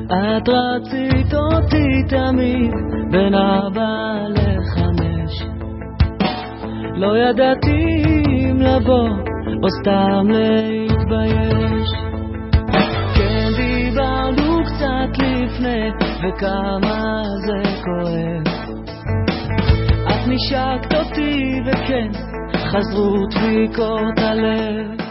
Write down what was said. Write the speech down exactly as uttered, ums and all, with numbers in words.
את רצית אותי תמיד בין ארבע לחמש, לא ידעתי אם לבוא או סתם להתבייש. כן דיברנו קצת לפני וכמה זה כואב, את נשקת אותי וכן חזרו דפיקות הלב.